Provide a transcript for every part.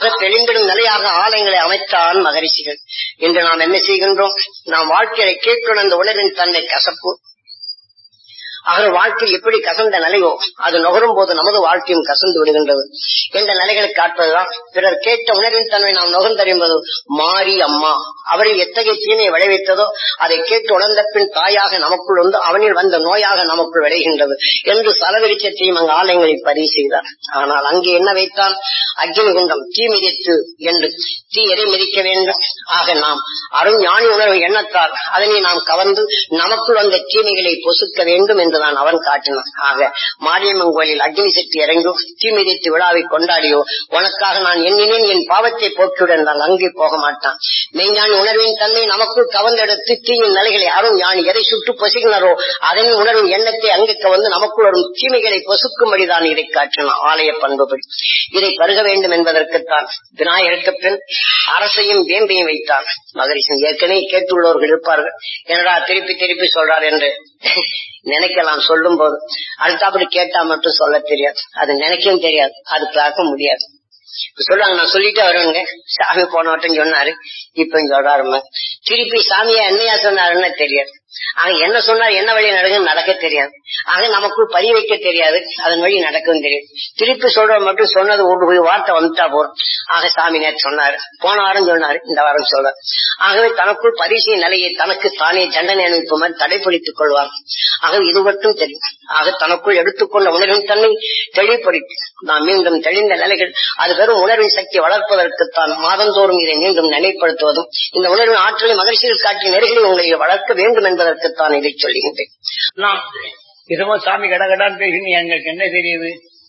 தெளிந்திடும் நிலையாக ஆலயங்களை அமைத்தான் மகரிஷிகள். இன்று நாம் என்ன செய்கின்றோம்? நாம் வாழ்க்கையை கேட்கணும் உணர்வின் தன்னை கசப்பு. அவர் வாழ்க்கையில் எப்படி கசந்த நிலையோ அது நுகரும் போது நமது வாழ்க்கையும் கசந்து விடுகின்றது என்ற நிலைகளை காட்டுவதுதான். பிறர் கேட்ட உணர்வின் தன்மை நாம் நுகர்ந்தறியும்போது மாறி அம்மா அவரில் எத்தகைய தீமையை விளைவித்ததோ அதை கேட்டு உணர்ந்த பின் தாயாக நமக்குள் வந்து அவனில் வந்த நோயாக நமக்குள் விளைகின்றது என்று சலவிரிச்சத்தையும் அங்கு ஆலயங்களில் பதிவு செய்தார். ஆனால் அங்கே என்ன வைத்தான்? அக்னி குண்டம் தீ மிதித்து என்று தீ எதை மிதிக்க வேண்டும். ஆக நாம் அருண் ஞானி உணர்வு எண்ணத்தால் அதனை நாம் கவர்ந்து நமக்குள் வந்த தீமைகளை பொசுக்க வேண்டும் என்றுதான் அவன் காட்டினான். ஆக மாரியம்மன் கோயிலில் அக்னி சக்தி இறங்கோ தீ மிதித்து விழாவை கொண்டாடியோ உனக்காக நான் எண்ணினேன் என் பாவத்தை போக்கிவிடன் அங்கே போக மாட்டான். மெய்ஞானி உணர்வின் தன்மை நமக்குள் கவர்ந்தெடுத்து தீயின் நிலைகளை அருண் ஞானி எதை சுட்டு பொசுகினரோ அதன் உணர்வின் எண்ணத்தை அங்கு கவர்ந்து நமக்குள் வரும் தீமைகளை பொசுக்கும்படிதான் இதை காட்டினான் ஆலய பண்புபடி. இதை பருக வேண்டும் என்பதற்குத்தான் விநாயகருக்கு பின் அரசையும் வேம்பையும் வைத்தான் மகரிஷன். ஏற்கனவே கேட்டுள்ளவர்கள் இருப்பார்கள், என்னடா திருப்பி திருப்பி சொல்றார் என்று நினைக்கலாம். சொல்லும் போது அடுத்தபடி கேட்டா மட்டும் சொல்ல தெரியாது, அது நினைக்கவும் தெரியாது, அது பார்க்க முடியாது. சொல்லுவாங்க நான் சொல்லிட்டே வருவேங்க, சாமி போன வட்டம் சொன்னாரு இப்ப சொல்றாருமா, திருப்பி சாமியா என்னையா சொன்னாருன்னு தெரியாது. ஆக என்ன சொன்னார் என்ன வழி நடக்க தெரியாது. ஆக நமக்குள் பதிய வைக்க தெரியாது, அதன் வழி நடக்கவும் தெரியாது. திருப்பி சொல்ற மட்டும் சொன்னது ஒரு வார்த்தை வந்துட்டா போறோம். ஆக சாமி நேற்று சொன்னாரு, போன வாரம் சொன்னாரு, இந்த வாரம் சொல்றாரு. ஆகவே தனக்குள் பரிசு நிலையை தனக்கு தானே தண்டனை அனுப்புமாறு தடைப்படுத்திக் கொள்வார். ஆக இது மட்டும் தெரியும். ஆக தனக்குள் எடுத்துக்கொண்ட உணர்வின் தன்னை தெளிவுபடுத்தி நாம் மீண்டும் தெளிந்த நிலைகள் அது வெறும் உணர்வின் சக்தியை வளர்ப்பதற்குத்தான் மாதந்தோறும் இதை மீண்டும் நிலைப்படுத்துவதும் இந்த உணர்வின் ஆற்றலை மகிழ்ச்சியில் காட்டிய நெறிகளை உங்களை வளர்க்க வேண்டும் என்பதற்குத்தான் இதை சொல்லுகின்றேன். நாம் இதமோ சாமி கடகடான்னு பேசி எங்களுக்கு என்ன தெரியுது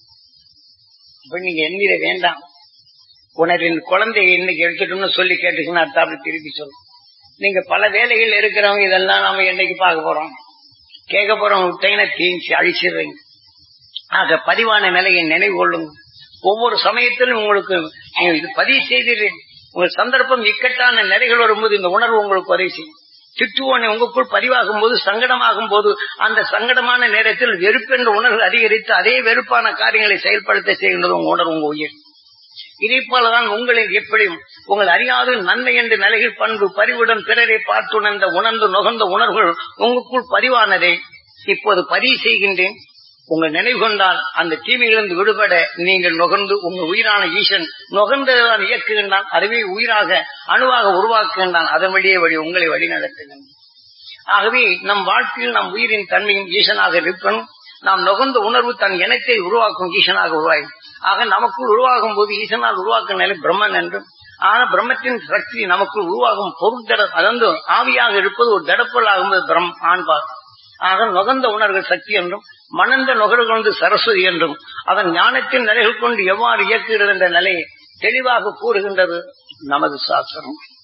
அப்ப நீங்க எண்ணிட வேண்டாம். உணர்வின் குழந்தையை இன்னைக்கு எடுத்துட்டோம்னு சொல்லி கேட்டுச்சுன்னா அடுத்தாப்படி திருப்பி சொல்லும். நீங்க பல வேலைகள் இருக்கிறவங்க இதெல்லாம் நாம என்னைக்கு பார்க்க போறோம் கேட்க போறவங்க விட்டீங்கன்னா தீஞ்சி அழிச்சிடுறீங்க. ஆக பதிவான நிலையை நினைவு கொள்ளுங்க. ஒவ்வொரு சமயத்திலும் உங்களுக்கு இது பதிவு செய்தீர்கள். உங்கள் சந்தர்ப்பம் இக்கட்டான நிலைகள் வரும்போது இந்த உணர்வு உங்களுக்கு உதவி செய்யும். திட்டுவோனை உங்களுக்குள் பதிவாகும் போது சங்கடமாகும் போது அந்த சங்கடமான நேரத்தில் வெறுப்பென்ற உணர்வு அதிகரித்து அதே வெறுப்பான காரியங்களை செயல்படுத்த செய்கின்றது உங்க உணர்வு உங்க உயிர். இதே போலதான் உங்களில் எப்படியும் உங்கள் அறியாது நன்மை என்ற நிலையில் பண்பு பரிவுடன் பிறரை பார்த்துணர்ந்த உணர்ந்து நுகர்ந்த உணர்வுகள் உங்களுக்குள் பதிவானதை இப்போது பதிவு செய்கின்றேன். உங்கள் நினைவு கொண்டால் அந்த தீமையிலிருந்து விடுபட நீங்கள் நுகர்ந்து உங்க உயிரான ஈசன் நுகர்ந்ததான் இயக்குகின்றான். அதுவே உயிராக அணுவாக உருவாக்குகின்றான். அதன் வழியே வழி உங்களை வழி நடத்துகின்றான். ஆகவே நம் வாழ்க்கையில் நம் உயிரின் தன்மையும் ஈசனாக இருக்கணும். நாம் நுகர்ந்த உணர்வு தன் இனத்தை உருவாக்கும் ஈசனாக உருவாகும். ஆக நமக்குள் உருவாகும் போது ஈசனால் உருவாக்கும் நிலை பிரம்மன் என்றும், ஆனா பிரம்மத்தின் சக்தி நமக்குள் உருவாகும் பொருள் தட அதாவது ஆவியாக இருப்பது ஒரு தடப்பொருள் ஆகும்போது ஆண்பார். ஆக நுகர்ந்த உணர்வுகள் சக்தி என்றும் மணந்த நுகர்வுகள் வந்து சரஸ்வதி என்றும் அதன் ஞானத்தின் நிலைகள் கொண்டு எவ்வாறு இயக்குகிறது என்ற நிலையை தெளிவாக கூறுகின்றது நமது சாஸ்திரம்.